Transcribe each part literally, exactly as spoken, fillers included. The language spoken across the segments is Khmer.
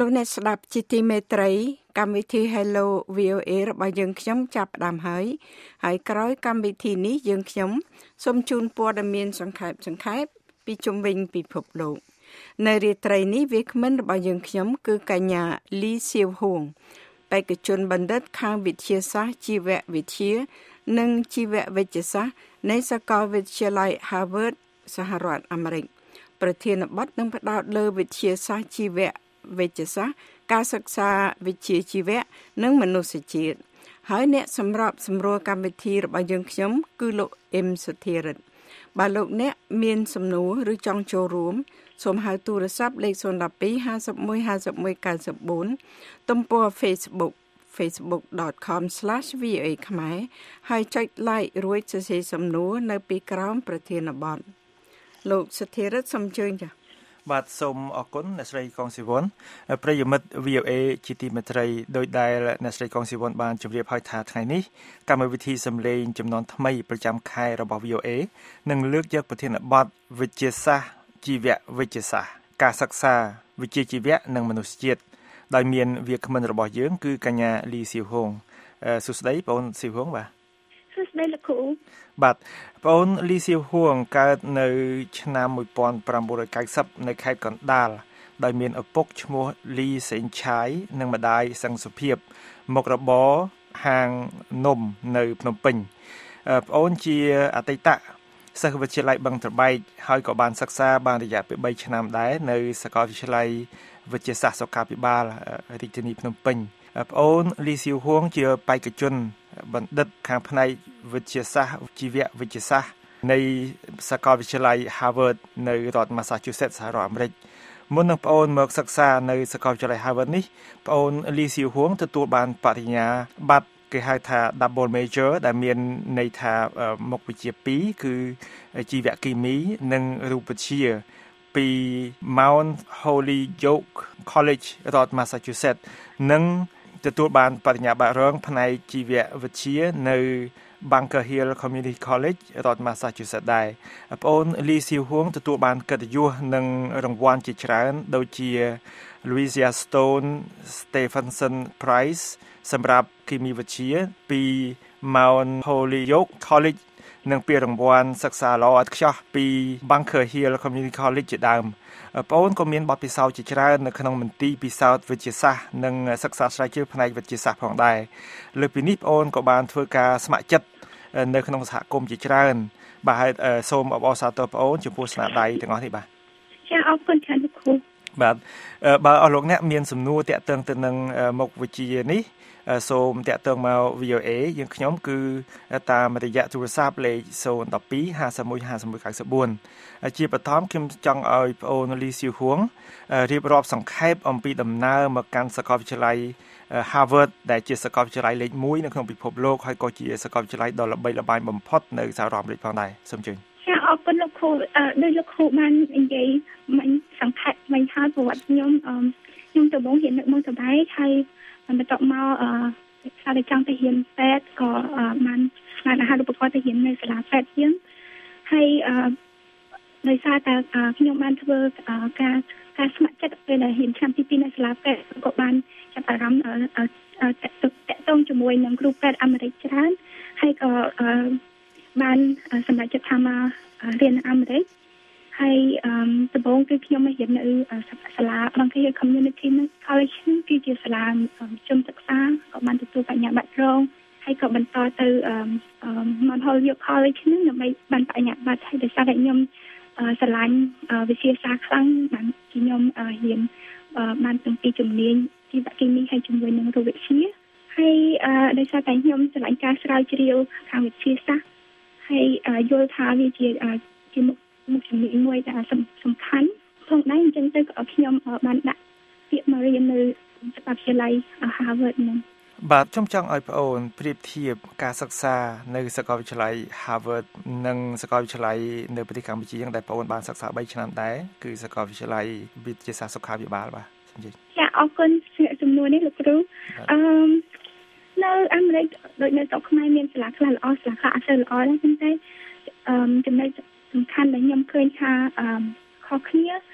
លោកអ្នកស្ដាប់ជាទីមេត្រីកម្មវិធី Hello វី អូ เอ របស់យើងខ្ញុំចាប់ផ្ដើមហើយហើយក្រោយកម្មវិធីនេះយើងខ្ញុំសូមជូនព័ត៌មានសង្ខេបសង្ខេបពីជុំវិញពិភពលោកនៅរាត្រីនេះវាគ្មិនរបស់យើងខ្ញុំគឺកញ្ញាលីសៀវហួងបេក្ខជនបណ្ឌិតខាងវិទ្យាសាស្ត្រជីវវិទ្យានិងជីវវិទ្យាសាស្ត្រនៃសាកលវិទ្យាល័យ Harvard សហរដ្ឋអាមេរិកប្រធានបទនឹងផ្ដោតលើវិទ្យាសាស្ត្រជីវវិទ្យាសាស្ត្រការសិក្សាវិជ្ជាជីវៈនិងមនុស្សជាតិហើយអ្នកសម្របសម្រួលកម្មវិធីរបស់យើងខ្ញុំគឺលោកអ៊ឹមសុធារិតបើលោកអ្នកមានសំណួរឬចង់ចូលរួមសូមហៅទូរស័ព្ទលេខศูนย์ หนึ่ง สอง ห้า หนึ่ง ห้า หนึ่ง เก้า เก้า สี่ទំព័រ Facebook facebook dot com slash v o a ខ្មែរហើយចុច like រួចសរសេរសំណួរនៅពីក្រោមប្រធានបទលោកសុធារិតសូមអញ្ជើញចា៎បាទសូមអរគុណអ្នកស្រីកងស៊ីវុនប្រិយមិត្ត វី អូ เอ ជាទីមេត្រីដោយដែលអ្នកស្រីកងស៊ីវុនបានជម្រាបឲ្យថាថ្ងៃនេះកម្មវិធីសម្លេងចំនួនថ្មីប្រចាំខែរបស់ វី អូ เอ នឹងលើកយកប្រធានបទវិទ្យាសាស្ត្រជីវវិទ្យាសាស្ត្រការសិក្សាវិជ្ជាជីវៈនិងមនុស្សជាតិដោយមានវាគ្មិនរបស់យើងគឺកញ្ញាលីសៀវហួងសួស្តីបងអូនសៀវហួងបាទសួស្តីលោកគ្រូបាទបងអូនលីសៀវហួងកើតនៅឆ្នាំmột nghìn chín trăm chín mươiនៅខេត្តកណ្ដាលដោយមានឪពុកឈ្មោះលីសេងឆាយនិងម្ដាយសឹងសុភាពមុខរបរហាងនំនៅភ្នំពេញបងអូនជាអតីតសិស្សវិទ្យាល័យបឹងត្របែកហើយក៏បានសិក្សាបានរយៈពេលបីឆ្នាំដែរនៅសាកលវិទ្យាល័យវិទ្យាសាស្ត្រសុខាភិបាលរាជធានីភ្នំពេញបងអូនលីសៀវហួងជាបេក្ខជនបណ្ឌិតខាងផ្នែកវិទ្យាសាស្ត្រជីវវិទ្យាសាស្ត្រនៃសាកលវិទ្យាល័យ Harvard នៅរដ្ឋ Massachusetts សហរដ្ឋអាមេរិកមុននឹងបងអូនមកសិក្សានៅសាកលវិទ្យាល័យ Harvard នេះបងអូនលីសៀវហួងទទួលបានបរិញ្ញាបត្រគេហៅថា double major ដែលមានន័យថាមុខវិជ្ជាពីរគឺជីវគីមីនិងរូបវិទ្យាពី Mount Holyoke College រដ្ឋ Massachusetts និងទទួលបានបរិញ្ញាបត្ររងផ្នែកជីវវិទ្យានៅ Bunker Hill Community College រដ្ឋ Massachusetts ដែរបងអូនលីសៀវហួងទទួលបានកិត្តិយសនិងរង្វាន់ជាច្រើនដូចជា Louisa Stone Stephenson Prize សម្រាប់គីមីវិទ្យាពី Mount Holyoke College និងពានរង្វាន់សិក្សាល្អឥតខ្ចោះពី Bunker Hill Community College ជាដើមបងអូនក៏មានបទពិសោធន៍ជាច្រើននៅក្នុងមន្ទីរពិសោធន៍វិទ្យាសាស្ត្រនិងសិក្សាស្រាវជ្រាវផ្នែកវិទ្យាសាស្ត្រផងដែរលើពីនេះបងអូនក៏បានធ្វើការស្ម័គ្រចិត្តនៅក្នុងសហគមន៍ជាច្រើនបាទហើយសូមអបអរសាទរបងអូនចំពោះស្នាដៃទាំងអស់នេះបាទចាអរគុណច្រើនលោកគ្រូបាទបើអស់លោកអ្នកមានសំណួរតាក់ទងទៅនឹងមុខវិជ្ជានេះសូមតាក់ទងមក វី អូ เอ យើងខ្ញុំគឺតាមរយៈទូរស័ព្ទលេខศูนย์ หนึ่ง สอง ห้า หนึ่ง ห้า หนึ่ง เก้า สี่ជាបឋមខ្ញុំចង់ឲ្យបងអូនលីសៀវហួងរៀបរាប់សង្ខេបអំពីដំណើរមកកាន់សាកលវិទ្យាល័យ Harvard ដែលជាសាកលវិទ្យាល័យលេខមួយនៅក្នុងពិភពលោកហើយក៏ជាសាកលវិទ្យាល័យដ៏ល្បីល្បាញបំផុតនៅសហរដ្ឋអាមេរិកផងដែរសូមជឿចាអរគុណលោកគ្រូដោយលោកគ្រូបាននិយាយមិញសង្ខេបមិញហើយប្រវត្តិខ្ញុំខ្ញុំដំបូងរៀននៅបឹងត្របែកហើយបន្ទាប់មកអឺសាលាចង់ទៅរៀនពេទ្យក៏បានបានអាហារូបករណ៍ទៅរៀននៅសាលាពេទ្យជាងហើយអឺដោយសារតែខ្ញុំបានធ្វើការការស្ម័គ្រចិត្តពេលដែលរៀនឆ្នាំទីពីរនៅសាលាពេទ្យក៏បានចាប់អារម្មណ៍តាក់ទងជាមួយនឹងគ្រូពេទ្យអាមេរិកច្រើនហើយក៏បានសម្រេចចិត្តថាមករៀននៅអាមេរិកហើយដំបូងគឺខ្ញុំមករៀននៅសាលា Bunker Hill Community College គឺជាសាលាជំសិក្សាក៏បានទទួលបរិញ្ញាបត្ររងហើយក៏បន្តទៅ Mount Holyoke College នឹងដើម្បីបានបរិញ្ញាបត្រហើយដោយសារតែខ្ញុំស្រឡាញ់វិទ្យាសាស្ត្រខ្លាំងបានខ្ញុំរៀនបានទាំងពីរជំនាញជីវគីមីហើយជាមួយនឹងរូបវិទ្យាហើយដោយសារតែខ្ញុំស្រឡាញ់ការស្រាវជ្រាវខាងវិទ្យាសាស្ត្រហើយយល់ថាវាជាជាមុខមុខជំនាញមួយដែលសំខាន់ផងដែរអញ្ចឹងទៅក៏ខ្ញុំបានដាក់ពាក្យមករៀននៅសាកលវិទ្យាល័យ Harvard ហ្នឹងបាទខ្ញុំចង់ឲ្យបងអូនប្រៀបធៀបការសិក្សានៅសាកលវិទ្យាល័យ Harvard និងសាកលវិទ្យាល័យនៅប្រទេសកម្ពុជាយ៉ាងដែលបងអូនបានសិក្សាបីឆ្នាំដែរគឺសាកលវិទ្យាល័យវិទ្យាសាស្ត្រសុខាភិបាលបាទសូមជម្រាបចាអរគុណសំណួរនេះលោកគ្រូអឺនៅអាមេរិកដូចនៅស្រុកខ្មែរមានសាលាខ្លះល្អសាលាខ្លះអត់សូវល្អដែរប៉ុន្តែអឺចំណុចសំខាន់ដែលខ្ញុំឃើញថាអឺខុសគ្នាគឺ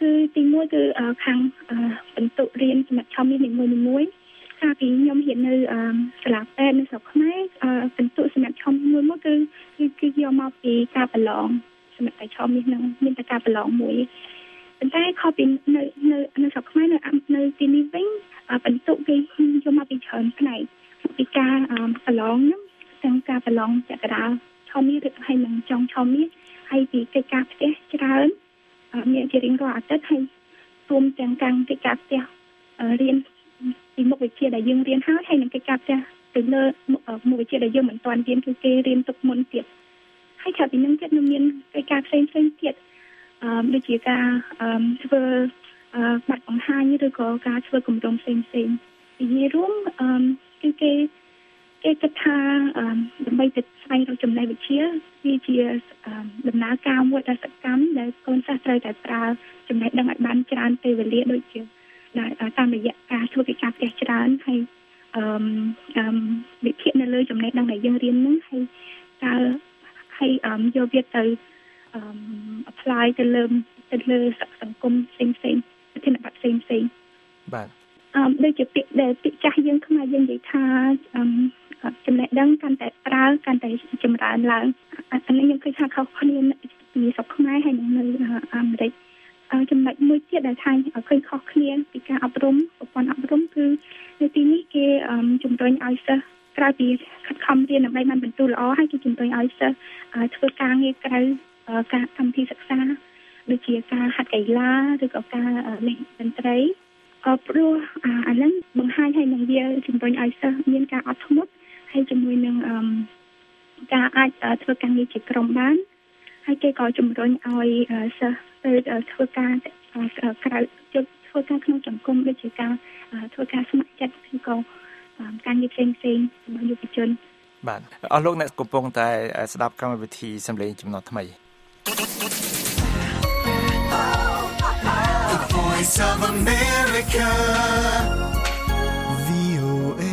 គឺទីមួយគឺខាងបន្ទុករៀនសម្រាប់ឆមាសនីមួយៗកាលពីខ្ញុំរៀននៅសាលាពេទ្យនៅស្រុកខ្មែរបន្ទុកសម្រាប់ឆមាសមួយៗគឺគឺយកមកពីការប្រឡងសម្រាប់តែឆមាសនឹងមានតែការប្រឡងមួយប៉ុន្តែខុសពីនៅនៅនៅស្រុកខ្មែរនៅនៅទីនេះវិញបន្ទុកគេយកមកពីច្រើនផ្នែកពីការប្រឡងហ្នឹងទាំងការប្រឡងចក្រដាលឆមាសឬហើយនឹងចុងឆមាសហើយពីកិច្ចការផ្ទះច្រើនមានជារៀងរាល់អាទិត្យហើយរួមទាំងការកិច្ចការផ្ទះរៀនពីមុខវិជ្ជាដែលយើងរៀនហើយហើយនឹងកិច្ចការផ្ទះទៅលើមុខវិជ្ជាដែលយើងមិនទាន់រៀនគឺគេរៀនទុកមុនទៀតហើយក្រៅពីនឹងទៀតនៅមានកិច្ចការផ្សេងផ្សេងទៀតអឺដូចជាការធ្វើបាត់បង្ហាញឬក៏ការធ្វើគម្រោងផ្សេងផ្សេងពីនេះរួមគឺគេគេគិតថាដើម្បីទៅស្វែងរកចំណេះវិជ្ជាវាជាដំណើរការមួយដែលសកម្មដែលកូនសិស្សត្រូវតែប្រើចំណេះដឹងឲ្យបានច្រើនពេលវេលាដូចជាតាមរយៈការធ្វើកិច្ចការផ្ទះច្រើនហើយអឺវិភាគនៅលើចំណេះដឹងដែលយើងរៀនហ្នឹងហើយតើហើយយកវាទៅអឺ apply ទៅលើទៅលើសង្គមផ្សេងផ្សេងប្រធានបទផ្សេងផ្សេងបាទអឺដូចជាពាក្យដែលពាក្យចាស់យើងខ្មែរយើងនិយាយថាអឺចំណេះដឹងកាន់តែប្រើកាន់តែចម្រើនឡើងអានេះខ្ញុំឃើញថាខុសគ្នាពីស្រុកខ្មែរហើយនៅអាមេរិកចំណុចមួយទៀតដែលថាឃើញខុសគ្នាពីការអប់រំប្រព័ន្ធអប់រំគឺនៅទីនេះគេជំរុញឲ្យសិស្សក្រៅពីខិតខំរៀនដើម្បីបានបន្ទូលល្អហើយគេជំរុញឲ្យសិស្សធ្វើការងារក្រៅការកម្មវិធីសិក្សាដូចជាការហាត់កីឡាឬក៏ការលេងតន្ត្រីព្រោះអាហ្នឹងបង្ហាញឲ្យនឹងវាជំរុញឲ្យសិស្សមានការអត់ធ្មត់ហើយជាមួយនឹងការអាចធ្វើការងារជាក្រុមបានហើយគេក៏ជំរុញឲ្យសិស្សទៅធ្វើការក្រៅជិតធ្វើការក្នុងសង្គមដូចជាការធ្វើការស្ម័គ្រចិត្តឬក៏ការងារផ្សេងផ្សេងរបស់យុវជនបាទអស់លោកអ្នកកំពុងតែស្ដាប់កម្មវិធីសំឡេងចំណុចថ្មី The Voice of America វី អូ เอ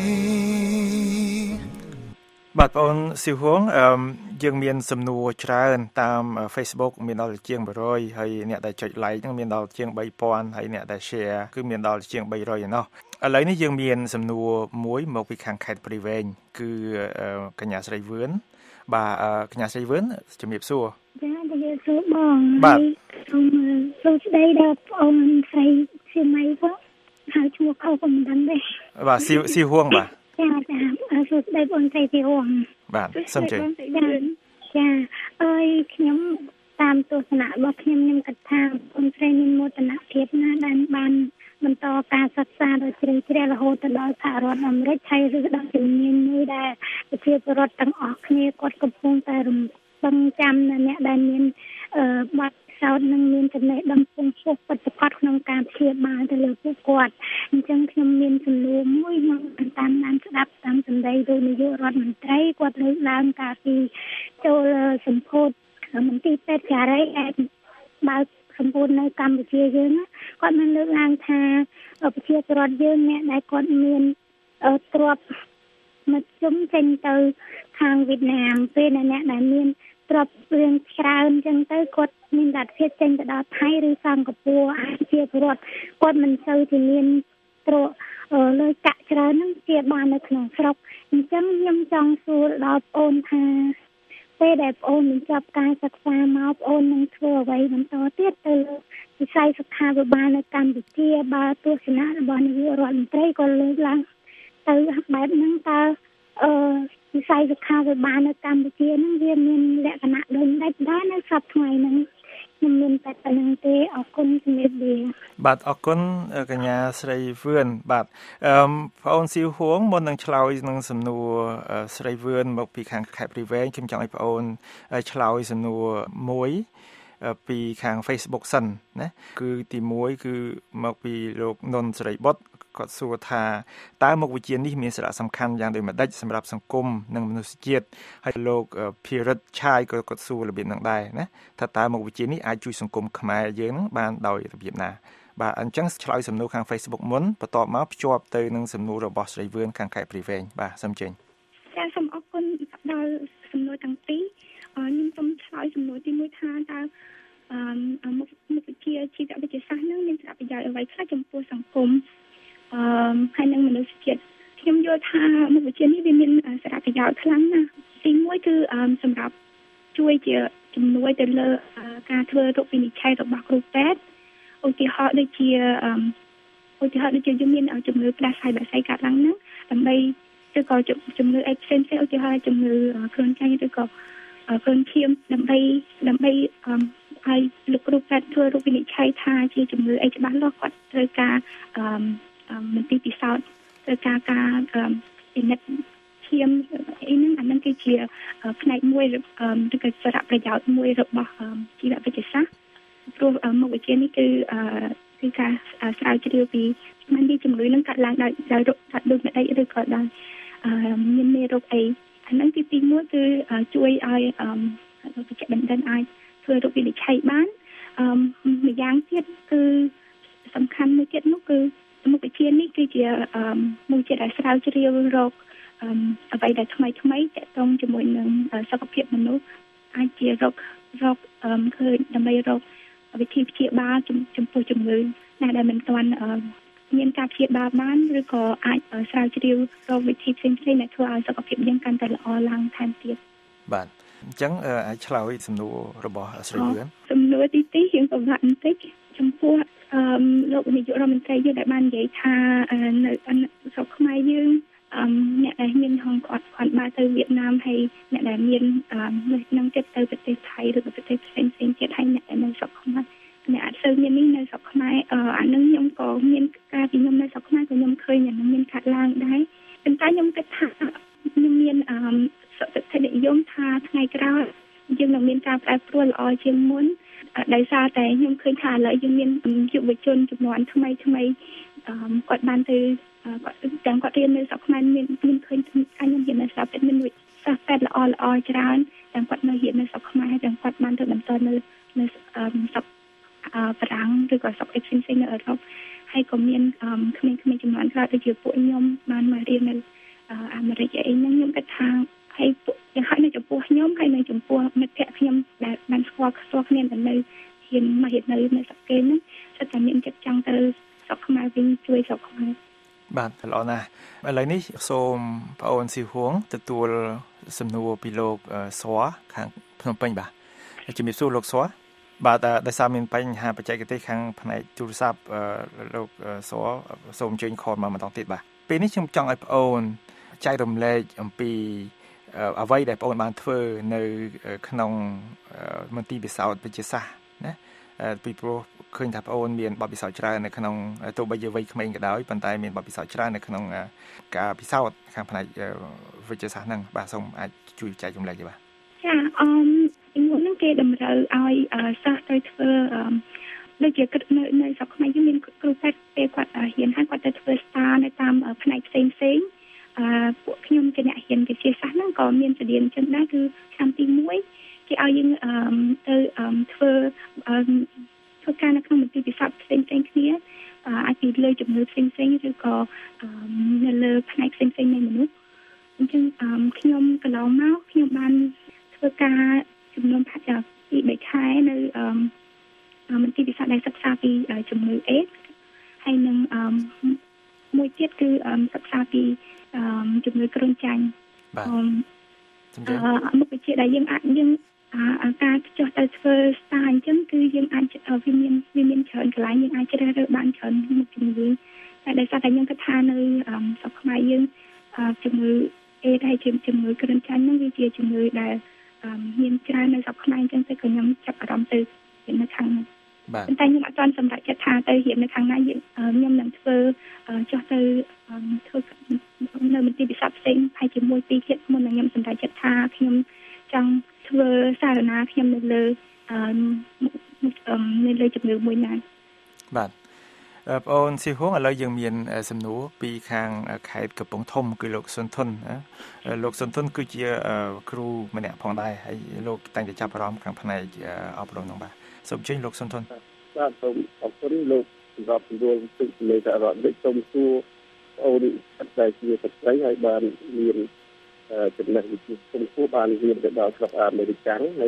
បាទបងស៊ីហួងអឺយើងមានសំណួរច្រើនតាម Facebook មានដល់ជាង百ហើយអ្នកដែលចុច like ហ្នឹងមានដល់ជាងបីពាន់ហើយអ្នកដែល share គឺមានដល់ជាងបីរយឯណោះឥឡូវនេះយើងមានសំណួរមួយមកពីខាងខេត្តព្រៃវែងគឺកញ្ញាស្រីវឿនបាទកញ្ញាស្រីវឿនជំរាបសួរចាជំរាបសួរបងបាទសូមសួស្ដីដល់បងអូនស្រីសៀមម៉ៃបងហើយឈ្មោះខុសក៏មិនដឹងដែរបាទស៊ីស៊ីហួងបាទចាចាសួស្ដីបងស្រីស៊ីហួងបាទសូមជម្រាបចាអើយខ្ញុំតាមទស្សនៈរបស់ខ្ញុំខ្ញុំគិតថាបងស្រីមានមោទនភាពណាស់ដែលបានបន្តការសិក្សាដោយជ្រៅជ្រះរហូតទៅដល់សហរដ្ឋអាមេរិកហើយឬដល់ជំនាញមួយដែលប្រជាពលរដ្ឋទាំងអស់គ្នាគាត់កំពុងតែរំពឹងចាំនៅអ្នកដែលមានអឺបាត់សោតនឹងមានចំណេះដឹងពងពោះបច្ចុប្បន្នក្នុងការព្យាបាលទៅលើពួកគាត់អញ្ចឹងខ្ញុំមានសំណួរមួយមកតាមតាមស្ដាប់តាមសម្ដីលោកនាយករដ្ឋមន្ត្រីគាត់លើកឡើងកាលពីចូលសម្ពោធមន្ទីរពេទ្យចារីឯបើសម្ពោធនៅកម្ពុជាយើងគាត់បានលើកឡើងថាប្រជាពលរដ្ឋយើងអ្នកដែលគាត់មានទ្រព្យមកជុំចេញទៅខាងវៀតណាមពេលអ្នកដែលមានទ្រព្យរឿងច្រើនអញ្ចឹងទៅគាត់មានលទ្ធភាពចេញទៅដល់ថៃឬសិង្ហបុរីអាចជាពលរដ្ឋគាត់មិនសូវជាមានទ្រព្យលុយកាក់ច្រើននឹងជាបាននៅក្នុងស្រុកអញ្ចឹងខ្ញុំចង់សួរដល់បងអូនថាពេលដែលបងអូនបញ្ចប់ការសិក្សាមកបងអូននឹងធ្វើអ្វីបន្តទៀតទៅលើវិស័យសុខាភិបាលនៅកម្ពុជាបើទស្សនៈរបស់នាយករដ្ឋមន្ត្រីក៏លើកឡើងទៅបែបហ្នឹងតើអឺវិស័យសុខាភិបាលនៅកម្ពុជាហ្នឹងវាមានលក្ខណៈដូចដាច់ដែរនៅសប្តាហ៍ថ្ងៃហ្នឹងខ្ញុំមានតែប៉ុណ្្នឹងទេអរគុណជំរាបលាបាទអរគុណកញ្ញាស្រីវឿនបាទអឺបងអូនស៊ីហួងមុននឹងឆ្លើយនឹងសំណួរស្រីវឿនមកពីខាងខេត្តព្រៃវែងខ្ញុំចង់ឲ្យបងអូនឆ្លើយសំណួរមួយពីខាង Facebook សិនណាគឺទីមួយគឺមកពីលោកនុនសេរីបុត្រគាត់សួរថាតើមុខវិជ្ជានេះមានសារៈសំខាន់យ៉ាងដូចម្តេចសម្រាប់សង្គមនិងមនុស្សជាតិហើយលោកភិរិទ្ធឆាយក៏គាត់សួររបៀបហ្នឹងដែរណាថាតើមុខវិជ្ជានេះអាចជួយសង្គមខ្មែរយើងបានដោយរបៀបណាបាទអញ្ចឹងឆ្លើយសំណួរខាង Facebook មុនបន្ទាប់មកភ្ជាប់ទៅនឹងសំណួររបស់ស្រីវឿនខាងខេត្តព្រៃវែងបាទសូមចេញចាសូមអរគុណដល់សំណួរទាំងពីរខ្ញុំសូមឆ្លើយសំណួរទីមួយថាតើអឺមុខមុខវិជ្ជាជីវវិទ្យាសាស្ត្រនឹងមានសារៈប្រយោជន៍អ្វីខ្លះចំពោះសង្គមអឺហើយនឹងមនុស្សជាតិខ្ញុំយល់ថាមុខវិជ្ជានេះវាមានសារៈប្រយោជន៍ខ្លាំងណាស់ទីមួយគឺសម្រាប់ជួយជាជំនួយទៅលើការធ្វើរោគវិនិច្ឆ័យរបស់គ្រូពេទ្យឧទាហរណ៍ដូចជាឧទាហរណ៍ដូចជាយើងមានជំងឺផ្ដាសាយបាក់សៃកាត់ឡើងហ្នឹងដើម្បីឬក៏ជំងឺអីផ្សេងៗឧទាហរណ៍ជំងឺគ្រុនចាញ់ឬក៏គ្រុនឈាមដើម្បីដើម្បីឲ្យលោកគ្រូពេទ្យធ្វើរោគវិនិច្ឆ័យថាជាជំងឺអីច្បាស់លាស់គាត់ត្រូវការមន្ទីរពិសោធន៍ត្រូវការការពិនិត្យឈាមអីហ្នឹងអាហ្នឹងគឺជាផ្នែកមួយឬក៏សារៈប្រយោជន៍មួយរបស់ជីវវិទ្យាសាស្ត្រព្រោះមុខវិជ្ជានេះគឺគឺការស្រាវជ្រាវពីមិនពីជំងឺនឹងកាត់ឡើងដោយដោយរោគកាត់ដូចម្ដេចឬក៏ដោយមានមេរោគអីអាហ្នឹងទីមួយគឺជួយឲ្យបច្ចេកបណ្ឌិតអាចធ្វើរោគវិនិច្ឆ័យបានម្យ៉ាងទៀតគឺសំខាន់មួយទៀតនោះគឺមុខវិជ្ជានេះគឺជាមុខវិជ្ជាដែលស្រាវជ្រាវរោគអ្វីដែលថ្មីថ្មីតាក់ទងជាមួយនឹងសុខភាពមនុស្សអាចជារោគរោគឃើញដើម្បីរោគវិធីព្យាបាលចំពោះជំងឺណាដែលមិនទាន់មានការព្យាបាលបានឬក៏អាចស្រាវជ្រាវរកវិធីផ្សេងៗដែលធ្វើឲ្យសុខភាពយើងកាន់តែល្អឡើងថែមទៀតបាទអញ្ចឹងអាចឆ្លើយសំណួររបស់ស្រីលឿនសំណួរទីពីរយើងពិបាកបន្តិចចំពោះអឺលោកនាយករដ្ឋមន្ត្រីយើងដែលបាននិយាយថានៅស្រុកខ្មែរយើងអឺអ្នកដែលមានហងគាត់គាត់បានទៅវៀតណាមហើយអ្នកដែលមាននឹងទៀតទៅប្រទេសថៃឬក៏ប្រទេសផ្សេងៗទៀតហើយអ្នកនៅស្រុកខ្មែរអ្នកអត់សូវមាននេះនៅស្រុកខ្មែរអានឹងខ្ញុំក៏មានការពីខ្ញុំនៅស្រុកខ្មែរក៏ខ្ញុំឃើញអានឹងមានកាត់ឡើងដែរប៉ុន្តែខ្ញុំគិតថាខ្ញុំមានអឺសុខភាពនិយមថាថ្ងៃក្រោយយើងនឹងមានការប្រែប្រួលល្អជាងមុនដោយសារតែខ្ញុំឃើញថាឥឡូវយើងមានយុវជនចំនួនថ្មីថ្មីគាត់បានទៅគាត់ទាំងគាត់រៀននៅស្រុកខ្មែរមានមានឃើញខ្ញុំរៀននៅស្រុកតែមានវិសាស្ត្រពេទ្យល្អល្អច្រើនទាំងគាត់នៅរៀននៅស្រុកខ្មែរទាំងគាត់បានទៅបន្តនៅនៅស្រុកបារាំងឬក៏ស្រុកអេស៊ីនស៊ីនៅអឺរ៉ុបហើយក៏មានក្មេងៗចំនួនខ្លះដូចជាពួកខ្ញុំបានមករៀននៅអាមេរិកអីហ្នឹងខ្ញុំគិតថាហើយយ៉ាងហោចនៅចំពោះខ្ញុំហើយនៅចំពោះមិត្តភ័ក្តិខ្ញុំដែលបានស្គាល់ស្គាល់គ្នាទៅនៅហ៊ានមករៀននៅនៅស្រុកគេហ្នឹងគឺតែមានចិត្តចង់ទៅស្រុកខ្មែរវិញជួយស្រុកខ្មែរបាទល្អណាស់ឥឡូវនេះសូមបងអូនស៊ីហួងទទួលសំណួរពីលោកសួរខាងភ្នំពេញបាទជំរាបសួរលោកសួរបាទដោយសារមានបញ្ហាបច្ចេកទេសខាងផ្នែកទូរស័ព្ទលោកសួរសូមអញ្ជើញខលមកម្ដងទៀតបាទពេលនេះខ្ញុំចង់ឲ្យបងអូនចែករំលែកអំពីអ្វីដែលបងអូនបានធ្វើនៅក្នុងមន្ទីរពិសោធន៍វិទ្យាសាស្ត្រណាពីព្រោះឃើញថាបងអូនមានបទពិសោធន៍ច្រើននៅក្នុងទោះបីជាវ័យក្មេងក៏ដោយប៉ុន្តែមានបទពិសោធន៍ច្រើននៅក្នុងការពិសោធន៍ខាងផ្នែកវិទ្យាសាស្ត្រហ្នឹងបាទសូមអាចជួយចែករំលែកទេបាទចាអមមុនហ្នឹងគេតម្រូវឲ្យសិស្សទៅធ្វើដូចជានៅនៅស្រុកខ្មែរយើងមានគ្រូពេទ្យពេលគាត់រៀនហើយគាត់ទៅធ្វើស្តារនៅតាមផ្នែកផ្សេងផ្សេងអឺពួកខ្ញុំជាអ្នករៀនវិទ្យាសាស្ត្រហ្នឹងក៏មានស្តៀងចឹងដែរគឺឆ្នាំទីមួយគេឲ្យយើងទៅធ្វើធ្វើការនៅក្នុងមន្ទីរពិសោធន៍ផ្សេងផ្សេងគ្នាអាចពីលើជំងឺផ្សេងផ្សេងឬក៏នៅលើផ្នែកផ្សេងផ្សេងនៃមនុស្សអញ្ចឹងខ្ញុំកន្លងមកខ្ញុំបានធ្វើការចំនួនប្រហែលពីបីខែនៅមន្ទីរពិសោធន៍ដែលសិក្សាពីជំងឺអេដស៍ហើយនឹងមួយទៀតគឺសិក្សាពីជំងឺគ្រុនចាញ់បាទមុខវិជ្ជាដែលយើងអាចយើងការចុះទៅធ្វើស្តារអញ្ចឹងគឺយើងអាចវាមានវាមានច្រើនកន្លែងយើងអាចជ្រើសរើសបានច្រើនមុខជំងឺតែដោយសារតែខ្ញុំគិតថានៅស្រុកខ្មែរយើងជំងឺអេដស៍ហើយជំងឺគ្រុនចាញ់ហ្នឹងវាជាជំងឺដែលមានច្រើននៅស្រុកខ្មែរអញ្ចឹងទៅក៏ខ្ញុំចាប់អារម្មណ៍ទៅរៀននៅខាងនោះបាទតែខ្ញុំអត់ទាន់សម្រេចចិត្តថាទៅរៀននៅខាងណាខ្ញុំនឹងធ្វើចុះទៅធ្វើនៅមន្ទីរពិសោធន៍ផ្សេងហើយជាមួយពីរទៀតមុននឹងខ្ញុំសម្រេចចិត្តថាខ្ញុំចង់ធ្វើសារណាខ្ញុំនៅលើនៅលើជំងឺមួយណាបាទបងអូនស៊ីហួងឥឡូវយើងមានសំណួរពីខាងខេត្តកំពង់ធំគឺលោកសុនធុនលោកសុនធុនគឺជាគ្រូម្នាក់ផងដែរហើយលោកតែងតែចាប់អារម្មណ៍ខាងផ្នែកអប់រំនោះបាទសូមអញ្ជើញលោកសុនធុនបាទសូមអរគុណលោកសម្រាប់ជំនួយពីលេខរដ្ឋនេះសូមសួរអូនតែជាស្ត្រីហើយបានមានចំណេះវិជ្ជាខ្ពស់បានរៀនទៅដល់ស្រុកអាមេរិកហើយ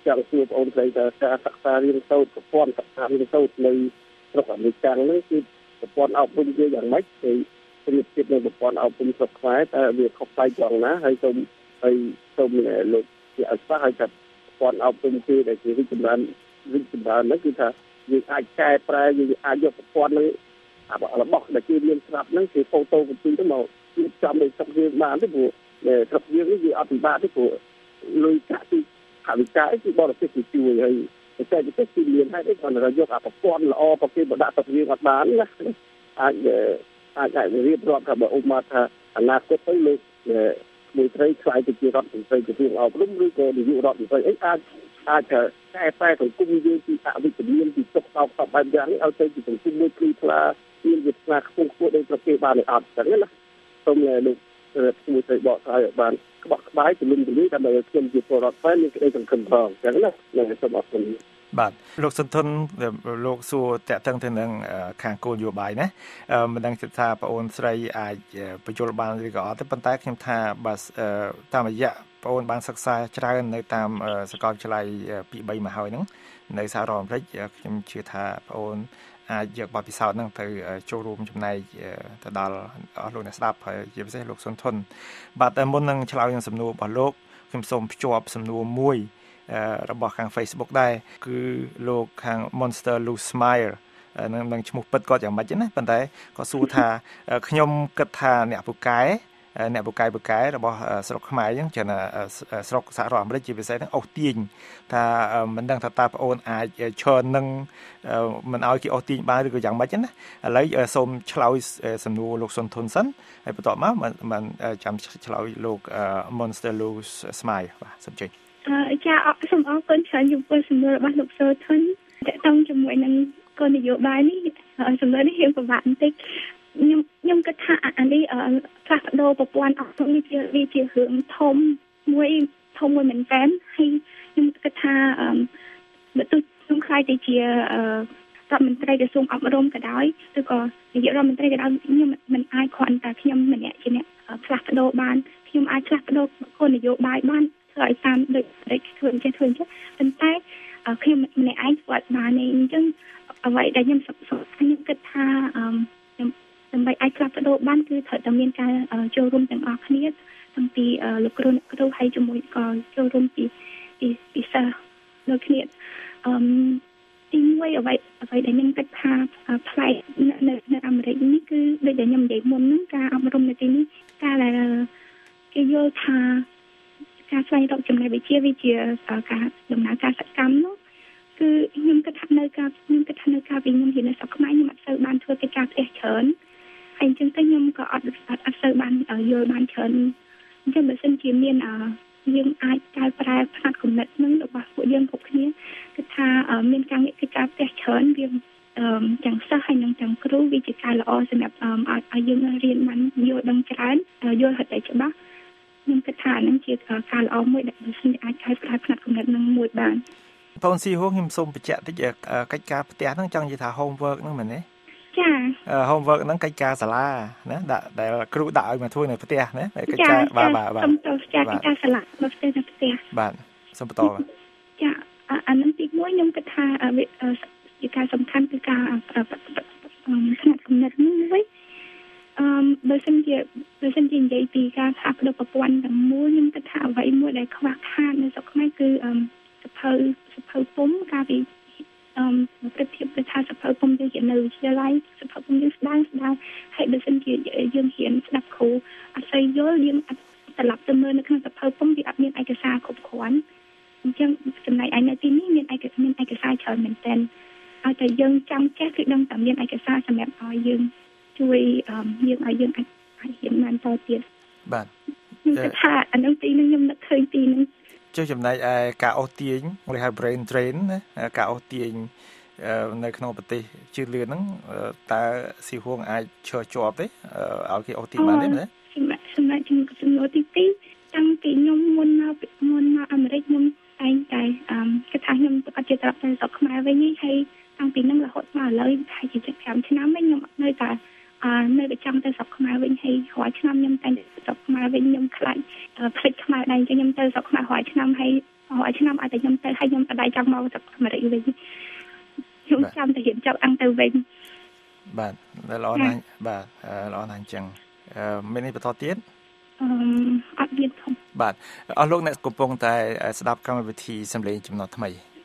ចង់សួរបងស្រីថាការសិក្សារៀនសូត្រប្រព័ន្ធសិក្សារៀនសូត្រនៅស្រុកអាមេរិកហ្នឹងគឺប្រព័ន្ធអប់រំវាយ៉ាងម៉េចទៅជំរាបជូននៅប្រព័ន្ធអប់រំស្រុកខ្មែរតើវាខុសប្លែកយ៉ាងណាហើយសូមហើយសូមលោកជាអស្ចារ្យឲ្យថាប្រព័ន្ធអប់រំគឺដែលជារីកចម្រើនរីកចម្រើនហ្នឹងគឺថាយើងអាចកែប្រែយើងអាចយកប្រព័ន្ធហ្នឹងរបស់ដែលគេមានស្រាប់ហ្នឹងគេហ្វូតូកូពីទៅមកគឺចាំឲ្យស្រុកយើងបានទេព្រោះស្រុកយើងនេះវាអត់ពិបាកទេព្រោះលុយកាក់ទីថាវិការគឺបរិសុទ្ធទៅជួយហើយតែពិសេសគឺមានហើយគាត់រយកអប្រព័ន្ធល្អប្រគេបដាក់ស្រុកយើងអត់បានណាអាចអាចអាចរៀបរាប់ថាបើឧបមាថាអនាគតទៅលោកមួយត្រីខ្លាយទៅជារដ្ឋមន្ត្រីក្រសួងអប់រំឬក៏នាយករដ្ឋមន្ត្រីអីអាចអាចកែប្រែសង្គមយើងពីអវិជ្ជមានពីទុកតោកតបែបយ៉ាងនេះឲ្យទៅជាសង្គមមួយភ្លឺថ្លាមានវិទ្យាខ្ពង់ខ្ពស់ដូចប្រគេបានអត់ចឹងណាសូមលោកមួយត្រីបកស្រាយឲ្យបានក្បោះក្បាយទលំទលាយដើម្បីឲ្យខ្ញុំជាពលរដ្ឋខ្មែរមានក្តីសង្ឃឹមផងចឹងណានឹងសូមអរគុណបាទលោកសុនធនលោកសួរតាក់ទងទៅនឹងខាងគោលនយោបាយណាមិនដឹងថាបងអូនស្រីអាចបញ្យល់បានឬក៏អត់ទេប៉ុន្តែខ្ញុំថាបាទតាមរយៈបងអូនបានសិក្សាច្រើននៅតាមសាកលវិទ្យាល័យពីរបីមកហើយហ្នឹងនៅសហរដ្ឋអាមេរិកខ្ញុំជឿថាបងអូនអាចយកបទពិសោធន៍ហ្នឹងទៅចូលរួមចំណែកទៅដល់អស់លោកអ្នកស្ដាប់ហើយជាពិសេសលោកសុនធនបាទតែមុននឹងឆ្លើយនឹងសំណួររបស់លោកខ្ញុំសូមភ្ជាប់សំណួរមួយរបស់ខាង Facebook ដែរគឺលោកខាង Monster Lose Smile នឹងនឹងឈ្មោះពិតគាត់យ៉ាងម៉េចណាប៉ុន្តែគាត់សួរថាខ្ញុំគិតថាអ្នកពូកែអ្នកពូកែពូកែរបស់ស្រុកខ្មែរអញ្ចឹងស្រុកសហរដ្ឋអាមេរិកជាពិសេសហ្នឹងអូសទាញថាមិនដឹងថាតើបងអូនអាចឈរនឹងមិនឲ្យគេអូសទាញបានឬក៏យ៉ាងម៉េចណាឥឡូវសូមឆ្លើយសំណួរលោកសុនធនសិនហើយបន្ទាប់មកមិនចាំឆ្លើយលោក Monster Lose Smile បាទសូមជឿចាអរសូមអរគុណច្រើនចំពោះសំណួររបស់លោកសូធុនតកតងជាមួយនឹងគោលនយោបាយនេះសំណួរនេះរៀងពិបាកបន្តិចខ្ញុំខ្ញុំគិតថាអានេះផ្លាស់ប្ដូរប្រព័ន្ធអប់រំនេះជាវាជារឿងធំមួយធំមួយមែនទែនហើយខ្ញុំគិតថាបើទោះខ្ញុំខ្លាចទៅជារដ្ឋមន្ត្រីក្រសួងអប់រំក៏ដោយឬក៏នាយករដ្ឋមន្ត្រីក៏ដោយខ្ញុំមិនអាចគ្រាន់តែខ្ញុំម្នាក់ជាអ្នកផ្លាស់ប្ដូរបានខ្ញុំអាចផ្លាស់ប្ដូរគោលនយោបាយបានធ្វើឲ្យតាមដូចដូចធ្វើអញ្ចឹងធ្វើអញ្ចឹងប៉ុន្តែខ្ញុំម្នាក់ឯងស្វាត់បានទេអញ្ចឹងអ្វីដែលខ្ញុំខ្ញុំគិតថាខ្ញុំដើម្បីអាចផ្លាស់ប្ដូរបានគឺត្រូវតែមានការចូលរួមទាំងអស់គ្នាទាំងពីលោកគ្រូអ្នកគ្រូហើយជាមួយក៏ចូលរួមពីពីពីសិស្សដូចគ្នាអឺទីមួយអ្វីអ្វីដែលខ្ញុំគិតថាផ្លែកនៅនៅអាមេរិកនេះគឺដូចដែលខ្ញុំនិយាយមុនហ្នឹងការអប់រំនៅទីនេះការដែលគេយល់ថាការស្វែងរកចំណេះវិជ្ជាវាជាការដំណើរការសកម្មនោះគឺខ្ញុំគិតថានៅការខ្ញុំគិតថានៅការវិញខ្ញុំរៀននៅស្រុកខ្មែរខ្ញុំអត់សូវបានធ្វើកិច្ចការផ្ទះច្រើនហើយអញ្ចឹងទៅខ្ញុំក៏អត់អត់សូវបានយល់បានច្រើនអញ្ចឹងបើសិនជាមានយើងអាចកែប្រែផ្នែកគំនិតនឹងរបស់ពួកយើងគ្រប់គ្នាគឺថាមានការងារកិច្ចការផ្ទះច្រើនវាទាំងសិស្សហើយនិងទាំងគ្រូវាជាការល្អសម្រាប់ឲ្យយើងរៀនបានយល់ដឹងច្រើនយល់ហិតតែច្បាស់ខ្ញុំគិតថានឹងជាការល្អមួយដែលអាចកែប្រែផ្នែកគំនិតនឹងមួយបានបងស៊ីហូខ្ញុំសូមបញ្ជាក់តិចកិច្ចការផ្ទះហ្នឹងចង់និយាយថា homework ហ្នឹងមែនទេចា homework ហ្នឹងកិច្ចការសាលាណាដាក់ដែលគ្រូដាក់ឲ្យមកធ្វើនៅផ្ទះណាកិច្ចការបាទបាទបាទសូមទៅចាកិច្ចការសាលានៅផ្ទះនៅផ្ទះបាទសូមបន្តបាទចាអានឹងទីមួយខ្ញុំគិតថាជាការសំខាន់គឺការផ្នែកគំនិតនេះវិញអឺបើសិនជាបើសិនជានិយាយពីការផ្លាស់ប្ដូរប្រព័ន្ធទាំងមូលខ្ញុំគិតថាអ្វីមួយដែលខ្វះខាតនៅស្រុកខ្មែរគឺអឺសភៅសភៅពុំការពីអឺប្រតិភិបទៅថាសភៅពុំយើងជានៅវិទ្យាល័យសភៅពុំយើងស្ដាងស្ដាងហើយបើសិនជាយើងរៀនស្ដាប់គ្រូអត់សូវយល់យើងអត់ត្រឡប់ទៅមើលនៅក្នុងសភៅពុំវាអត់មានឯកសារគ្រប់គ្រាន់អញ្ចឹងចំណែកឯនៅទីនេះមានឯកសារមានឯកសារច្រើនមែនទែនឲ្យតែយើងចង់ចេះគឺដឹងតែមានឯកសារសម្រាប់ឲ្យយើងជួយយើងឲ្យយើងអាចរៀនបានតទៀតបាទខ្ញុំថាអានោះទីនេះខ្ញុំនឹកឃើញទីនេះចុះចំណែកឯការអូសទាញគេហៅ brain drain ណាការអូសទាញនៅក្នុងប្រទេសជឿនលឿនហ្នឹងតើស៊ីហួងអាចឈរជាប់ទេឲ្យគេអូសទាញបានទេណាសម្រាប់សម្រាប់ជំនួសទីពីរតាំងពីខ្ញុំមុនមកមុនមកអាមេរិកខ្ញុំតែងតែគេថាខ្ញុំប្រកាសជាត្រឡប់ទៅស្រុកខ្មែរវិញហើយតាំងពីហ្នឹងរហូតមកឥឡូវហើយជាប្រាំឆ្នាំវិញខ្ញុំនៅតែអឺនៅតែចង់ទៅស្រុកខ្មែរវិញហើយរាល់ឆ្នាំខ្ញុំតែងទៅស្រុកខ្មែរវិញខ្ញុំខ្លាចភ្លេចខ្មែរដែរអញ្ចឹងខ្ញុំទៅស្រុកខ្មែររាល់ឆ្នាំហើយរហយឆ្នាំឲ្យតែខ្ញុំទៅហើយខ្ញុំបដិចាំមកទៅអាមេរិកវិញខ្ញុំចាំតែរៀនចប់អង្គទៅវិញបាទល្អណាស់បាទល្អណាស់អញ្ចឹងមាននេះបន្តទៀតអឺអត់មានផងបាទអស់លោកអ្នកកំពុងតែស្ដាប់កម្មវិធីសំឡេងចំណុចថ្មី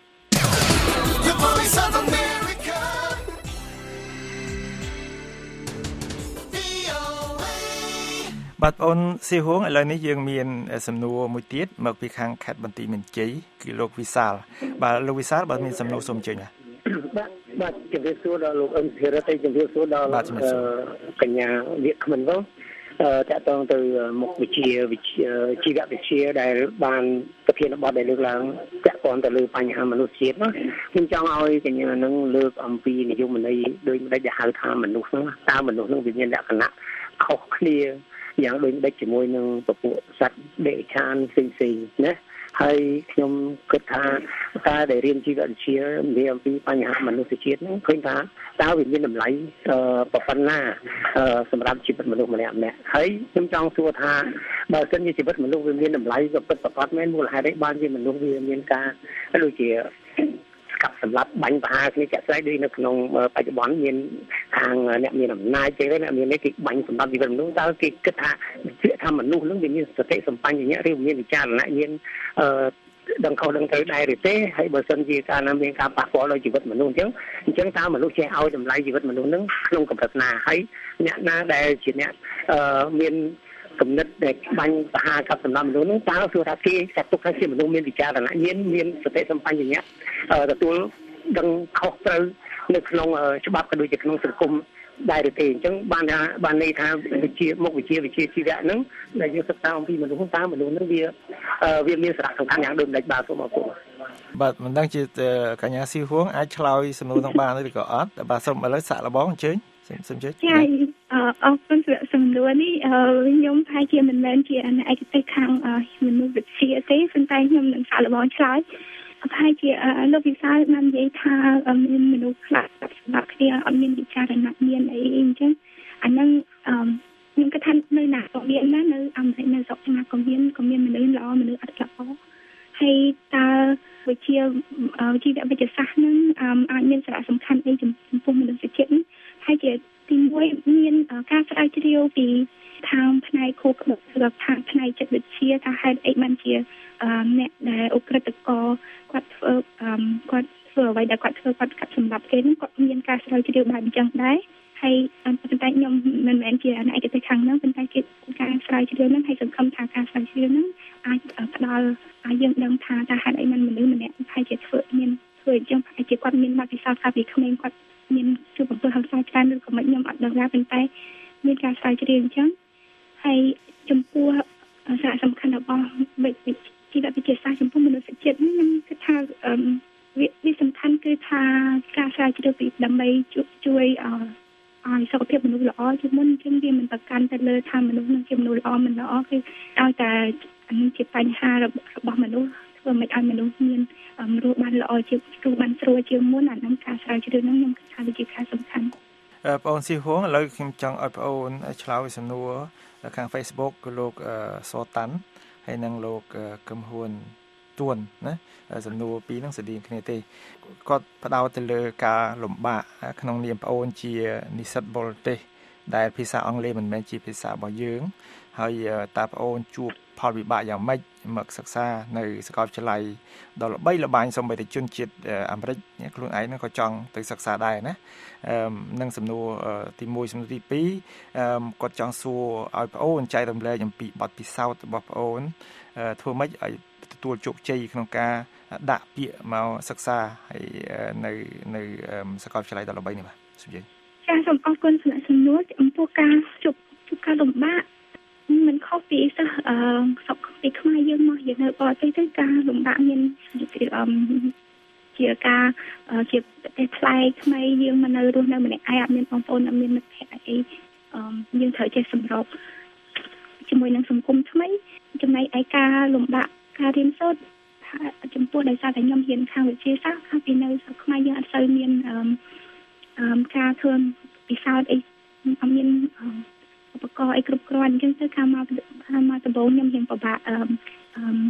បាទអូនស៊ីហួងឥឡូវនេះយើងមានសំណួរមួយទៀតមកពីខាងខេត្តបន្ទាយមានជ័យគឺលោកវិសាលបាទលោកវិសាលបាទមានសំណួរសូមអញ្ជើញបាទបាទជំរាបសួរដល់លោកអឹមធីរ៉ាទេជំរាបសួរដល់កញ្ញាវាគ្មិនបងអឺតកតងទៅមុខវិជ្ជាវិជ្ជាជីវវិទ្យាដែលបានប្រធានបទដែលលើកឡើងពាក់ព័ន្ធទៅលើបញ្ហាមនុស្សជាតិណាខ្ញុំចង់ឲ្យកញ្ញានឹងលើកអំពីនិយមន័យដោយមិនដែលហៅថាមនុស្សហ្នឹងតើមនុស្សហ្នឹងវាមានលក្ខណៈខុសគ្នាយ៉ាងដូចដេចជាមួយនឹងពពួកសត្វដេកឆានផ្សេងៗណាហើយខ្ញុំគិតថាការដែលរៀនជីវវិទ្យានិយាយអំពីបញ្ហាមនុស្សជាតិហ្នឹងឃើញថាតើវាមានតម្លៃប៉ុណ្ណាសម្រាប់ជីវិតមនុស្សម្នាក់ម្នាក់ហើយខ្ញុំចង់សួរថាបើសិនជាជីវិតមនុស្សវាមានតម្លៃក៏ពិតប្រាកដមែនមូលហេតុអីបានជាមនុស្សវាមានការដូចជាកាប់សម្លាប់បាញ់ប្រហារគ្នាចាក់ស្ដែងដូចនៅក្នុងបច្ចុប្បន្នមានខាងអ្នកមានអំណាចចឹងទៅអ្នកមាននេះគេបាញ់សម្លាប់ជីវិតមនុស្សតើគេគិតថាជាថាមនុស្សនឹងវាមានសតិសម្បញ្ញៈឬមានវិចារណញ្ញាណអឺដឹងខុសដឹងត្រូវដែរឬទេហើយបើសិនជាការណាមានការប៉ះពាល់ដល់ជីវិតមនុស្សអញ្ចឹងអញ្ចឹងតើមនុស្សចេះឲ្យតម្លៃជីវិតមនុស្សនឹងក្នុងកម្រិតណាហើយអ្នកណាដែលជាអ្នកអឺមានគំនិតដែលបាញ់ប្រហារកាប់សម្លាប់មនុស្សនោះតើគឺថាគេចាត់ទុកថាជាមនុស្សមានវិចារណញ្ញាណមានសតិសម្បញ្ញៈទទួលដឹងខុសត្រូវនៅក្នុងច្បាប់ក៏ដូចជាក្នុងសង្គមដែរទេអញ្ចឹងបានថាបានន័យថាវិជាមុខវិជាវិជាជីវៈហ្នឹងដែលយើងសិក្សាអំពីមនុស្សតើមនុស្សហ្នឹងវាវាមានសារៈសំខាន់យ៉ាងដូចម្ដេចបាទសូមអរគុណបាទមិនដឹងជាកញ្ញាស៊ីហួងអាចឆ្លើយសំណួរទាំងបានឬក៏អត់បាទសូមឥឡូវសាក់លបងអញ្ជើញសូមអញ្ជើញចាអរគុណសម្រាប់សំណួរនេះខ្ញុំថាជាមិនមែនជាឯកទេសខាងមនុស្សវិទ្យាទេប៉ុន្តែខ្ញុំនឹងសាក់លបងឆ្លើយហើយជាលោកវិសាលបាននិយាយថាមានមនុស្សខ្លះសម្រាប់គ្នាអត់មានវិចារណញ្ញាណអីអញ្ចឹងអាហ្នឹងខ្ញុំគិតថានៅណាក៏មានណានៅអាមេរិកនៅស្រុកណាក៏មានក៏មានមនុស្សល្អមនុស្សអត់ល្អហើយតើវិជាជីវវិទ្យាសាស្ត្រហ្នឹងអាចមានសារៈសំខាន់អីចំពោះមនុស្សជាតិហើយជាទីមួយមានការស្រាវជ្រាវពីខាងផ្នែកខួរក្បាលឬខាងផ្នែកចិត្តវិទ្យាថាហេតុអីបានជាអ្នកដែលអ ுக ្រិតកគាត់ធ្វើគាត់ធ្វើអ្វីដែលគាត់ធ្វើគាត់កាត់សម្រាប់គេហ្នឹងគាត់មានការស្រាវជ្រាវបែបអញ្ចឹងដែរហើយប៉ុន្តែខ្ញុំមិនមែនជាឯកទេសខាងហ្នឹងប៉ុន្តែគេការស្រាវជ្រាវហ្នឹងហើយសង្ឃឹមថាការស្រាវជ្រាវហ្នឹងអាចផ្ដល់ឲ្យយើងដឹងថាតើហេតុអីមិនមនុស្សម្នាក់ហើយជាធ្វើមានធ្វើអញ្ចឹងហើយជាគាត់មានបទពិសោធន៍កាលពីក្មេងគាត់មានជួបអំពើហិង្សាច្រើនឬក៏មិនខ្ញុំអត់ដឹងដែរប៉ុន្តែមានការស្រាវជ្រាវអញ្ចឹងហើយចំពោះសារៈសំខាន់របស់វិទ្យាជីវវិទ្យាសាស្ត្រចំពោះមនុស្សជាតិនេះខ្ញុំគិតថាវាសំខាន់គឺថាការស្រាវជ្រាវពីដើម្បីជួយឲ្យសុខភាពមនុស្សល្អជាងមុនជាងវាមិនប្រកាន់ទៅលើថាមនុស្សនឹងជាមនុស្សល្អមិនល្អគឺឲ្យតែអានេះជាបញ្ហារបស់មនុស្សធ្វើមិនឲ្យមនុស្សមានរស់បានល្អជាងរស់បានស្រួលជាងមុនអានឹងការស្រាវជ្រាវហ្នឹងខ្ញុំគិតថាវាជាការសំខាន់បងអូនស៊ីហួងឥឡូវខ្ញុំចង់ឲ្យបងអូនឆ្លើយសំណួរខាង Facebook គឺលោកសតាន់ហើយនិងលោកកឹមហ៊ួនទួនណាសំណួរពីរហ្នឹងស្តីងគ្នាទេគាត់ផ្ដោតទៅលើការលំបាកក្នុងនាមបងអូនជានិស្សិតបរទេសដែលភាសាអង់គ្លេសមិនមែនជាភាសារបស់យើងហើយតើបងអូនជួបផលវិបាកយ៉ាងម៉េចមកសិក្សានៅសាកលវិទ្យាល័យដ៏ល្បីល្បាញសូម្បីតែជនជាតិអាមេរិកខ្លួនឯងហ្នឹងក៏ចង់ទៅសិក្សាដែរណាអឺនឹងសំណួរទីមួយសំណួរទីពីរអឺគាត់ចង់សួរឲ្យបងអូនចែករំលែកអំពីបទពិសោធន៍របស់បងអូនធ្វើម៉េចឲ្យទទួលជោគជ័យក្នុងការដាក់ពាក្យមកសិក្សាហើយនៅនៅសាកលវិទ្យាល័យដ៏ល្បីនេះបាទសូមជឿចាសូមអរគុណសម្រាប់សំណួរអំពីការជួបជួបការលំបាកមិនខុសពីសិស្សអឺស្រុកពីខ្មែរយើងមកយើងនៅបរទេសទៅការលំបាកមានអឺជាការជាប្រទេសផ្លែថ្មីយើងមកនៅរស់នៅម្នាក់ឯងអត់មានបងប្អូនអត់មានមិត្តភក្តិអីអឺយើងត្រូវចេះសម្របជាមួយនឹងសង្គមថ្មីចំណែកឯការលំបាកការរៀនសូត្រចំពោះដោយសារតែខ្ញុំរៀនខាងវិទ្យាសាស្ត្រខាងពីនៅស្រុកខ្មែរយើងអត់សូវមានអឺអឺការធ្វើពិសោធន៍អីអត់មានឧបករណ៍អីគ្រប់គ្រាន់អញ្ចឹងទៅការមកការមកដំបូងខ្ញុំរៀនពិបាកអឺអឺ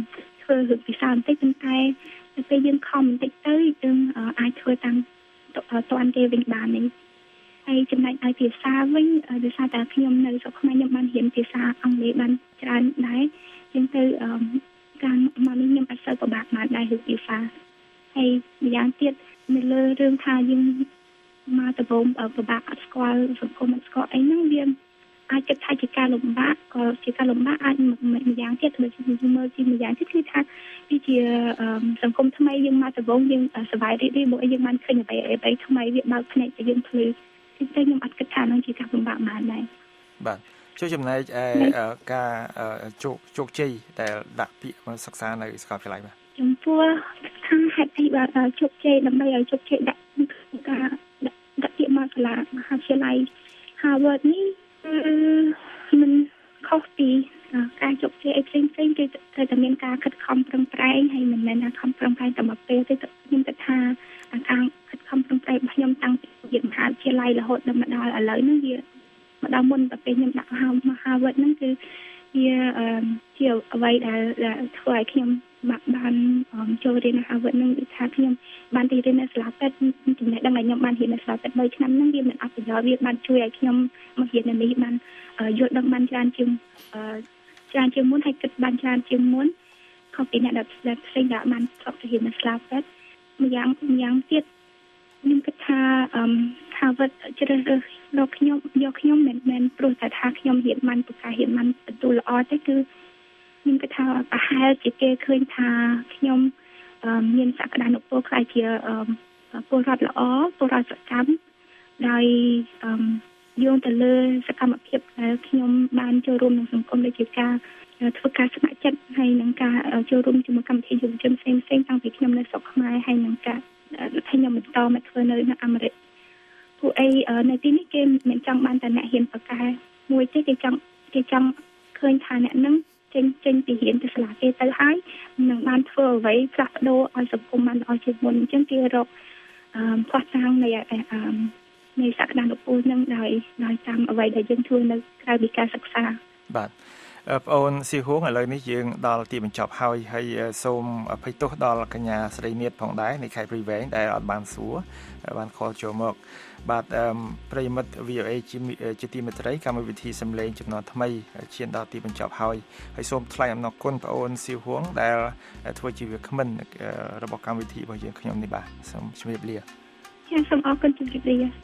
ធ្វើរឿងពិសាបន្តិចប៉ុន្តែពេលយើងខំបន្តិចទៅយើងអាចធ្វើតាមតាន់គេវិញបាននេះហើយចំណែកឲ្យភាសាវិញដោយសារតែខ្ញុំនៅស្រុកខ្មែរខ្ញុំបានរៀនភាសាអង់គ្លេសបានច្រើនដែរជាងទៅការមកនេះខ្ញុំអត់សូវពិបាកមកដែររឿងភាសាហើយម្យ៉ាងទៀតនៅលើរឿងថាយើងមកដំបូងពិបាកអត់ស្គាល់សង្គមអត់ស្គាល់អីហ្នឹងវាអាចគិតថាជាការលំបាកក៏ជាការលំបាកអាចម្យ៉ាងទៀតដូចជាមើលជាម្យ៉ាងទៀតគឺថាវាជាសង្គមថ្មីយើងមកដំបូងយើងសប្បាយរីករាយមកយើងបានឃើញអ្វីអ្វីថ្មីវាបើកភ្នែកឲ្យយើងភ្លឺគឺតែខ្ញុំអត់គិតថានឹងជាការលំបាកប៉ុន្មានដែរបាទជួយចំណែកឯការជោគជោគជ័យដែលដាក់ពាក្យមកសិក្សានៅសាកលវិទ្យាល័យបាទចំពោះខាងហេតុអីបាទជោគជ័យដើម្បីឲ្យជោគជ័យដាក់ការដាក់ពាក្យមកសាលាមហាវិទ្យាល័យ Harvard នេះមិនខុសពីការជោគជ័យអីផ្សេងៗគឺត្រូវតែមានការខិតខំប្រឹងប្រែងហើយមិនមែនថាខំប្រឹងប្រែងតែមួយពេលទេខ្ញុំគិតថាការខិតខំប្រឹងប្រែងរបស់ខ្ញុំតាំងពីមហាវិទ្យាល័យរហូតដល់មកដល់ឥឡូវនេះវាមកដល់មុនតែពេលខ្ញុំដាក់មក Harvard ហ្នឹងគឺវាជាអ្វីដែលធ្វើឲ្យខ្ញុំបានចូលរៀននៅ Harvard ហ្នឹងគឺថាខ្ញុំបានទៅរៀននៅសាលាពេទ្យចំណេះដឹងដែលខ្ញុំបានរៀននៅសាលាពេទ្យបីឆ្នាំហ្នឹងវាមានអត្ថប្រយោជន៍វាបានជួយឲ្យខ្ញុំមករៀននៅនេះបានយល់ដឹងបានច្រើនជាងច្រើនជាងមុនហើយគិតបានច្រើនជាងមុនខុសពីអ្នកដែលផ្សេងដែលបានស្រុកទៅរៀននៅសាលាពេទ្យម្យ៉ាងម្យ៉ាងទៀតខ្ញុំគិតថា Harvard ជ្រើសរើសយកខ្ញុំយកខ្ញុំមិនមែនព្រោះតែថាខ្ញុំរៀនបានប្រកាសរៀនបានបន្ទូលល្អទេគឺខ្ញុំគិតថាប្រហែលជាគេឃើញថាខ្ញុំមានសក្តានុពលខ្ល้ายជាពលរដ្ឋល្អពលរដ្ឋសកម្មដោយយោងទៅលើសកម្មភាពដែលខ្ញុំបានចូលរួមក្នុងសង្គមដូចជាការធ្វើការស្ម័គ្រចិត្តហើយនឹងការចូលរួមជាមួយកម្មវិធីយុវជនផ្សេងៗតាំងពីខ្ញុំនៅស្រុកខ្មែរហើយនឹងការខ្ញុំបន្តមកធ្វើនៅនៅអាមេរិកពួកអីនៅទីនេះគេមិនចង់បានតែអ្នកហ៊ានប្រកែមួយទេគេចង់គេចង់ឃើញថាអ្នកនឹងចេញចេញពីរៀនទៅសាលាគេទៅហើយនឹងបានធ្វើអ្វីផ្លាស់ប្ដូរឲ្យសង្គមបានល្អជាងមុនអញ្ចឹងគេរកផ្ោះតាំងនៃនៃសក្តានុពលនឹងដោយដោយតាមអ្វីដែលយើងធ្វើនៅក្រៅពីការសិក្សាបាទបងអូនស៊ីហួងឥឡូវនេះយើងដល់ទីបញ្ចប់ហើយហើយសូមអភ័យទោសដល់កញ្ញាស្រីនាថផងដែរនៃខេត្តព្រៃវែងដែលអត់បានសួរបានខលចូលមកបាទប្រិយមិត្ត វី អូ អេ ជាទីមេត្រីកម្មវិធីសំឡេងចំនួនថ្មីឈានដល់ទីបញ្ចប់ហើយហើយសូមថ្លែងអំណរគុណបងអូនស៊ីហួងដែលធ្វើជាវាគ្មិនរបស់កម្មវិធីរបស់យើងខ្ញុំនេះបាទសូមជម្រាបលាចាសូមអរគុណជម្រាបលា